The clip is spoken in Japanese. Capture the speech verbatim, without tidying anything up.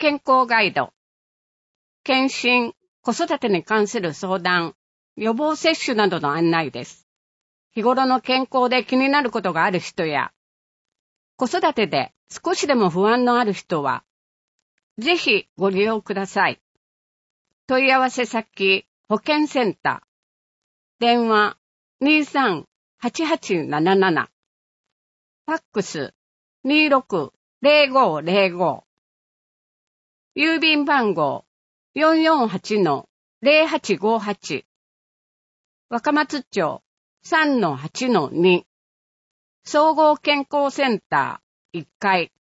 健康ガイド、検診、子育てに関する相談、予防接種などの案内です。日頃の健康で気になることがある人や、子育てで少しでも不安のある人は、ぜひご利用ください。問い合わせ先、保健センター、電話 にさんはちはちなななな、ファックス にろくぜろごぜろご、郵便番号 よんよんはちのぜろはちごはち、若松町 さんのはちのに、総合健康センターいっかい、